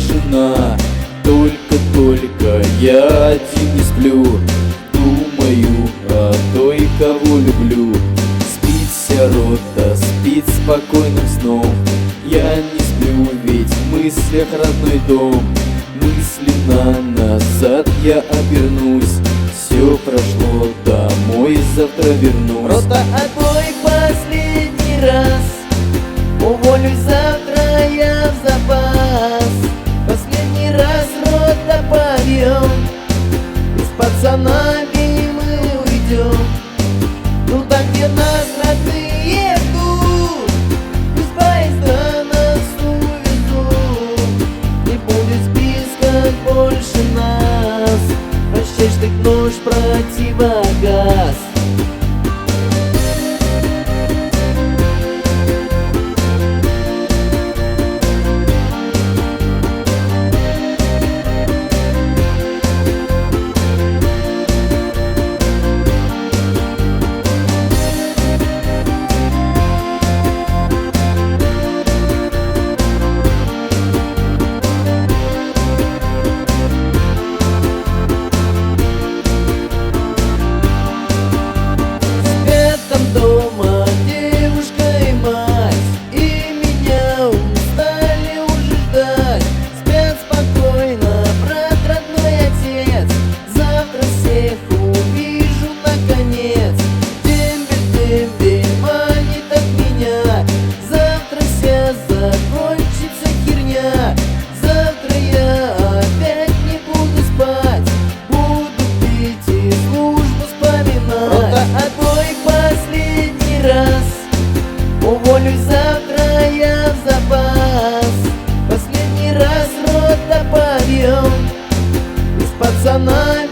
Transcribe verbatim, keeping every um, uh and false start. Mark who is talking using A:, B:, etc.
A: тишина. Только-только я один не сплю, думаю о той, кого люблю. Спит вся рота, спит спокойным сном. Я не сплю, ведь в мыслях родной дом. Мысленно назад я обернусь. Все прошло, домой завтра вернусь.
B: Рота, отбой последний раз. Уволюсь завтра я в запас. Последний раз рота поем. И с пацанами мы уйдем туда, где нас родные ждут. Из поезда нас увезут. Не будет в списках больше нас. Прощай, штык-нож, противогаз. Дома девушка и мать, и меня устали уже ждать. Спят спокойно брат, родной отец. Завтра всех увижу наконец. Дембель, дембель, манит от меня. Завтра вся закончится херня. Завтра я опять не буду спать. Буду пить и службу вспоминать. Рота, отбой последний раз. Уволюсь завтра я в запас. Последний раз рота поем. И с пацанами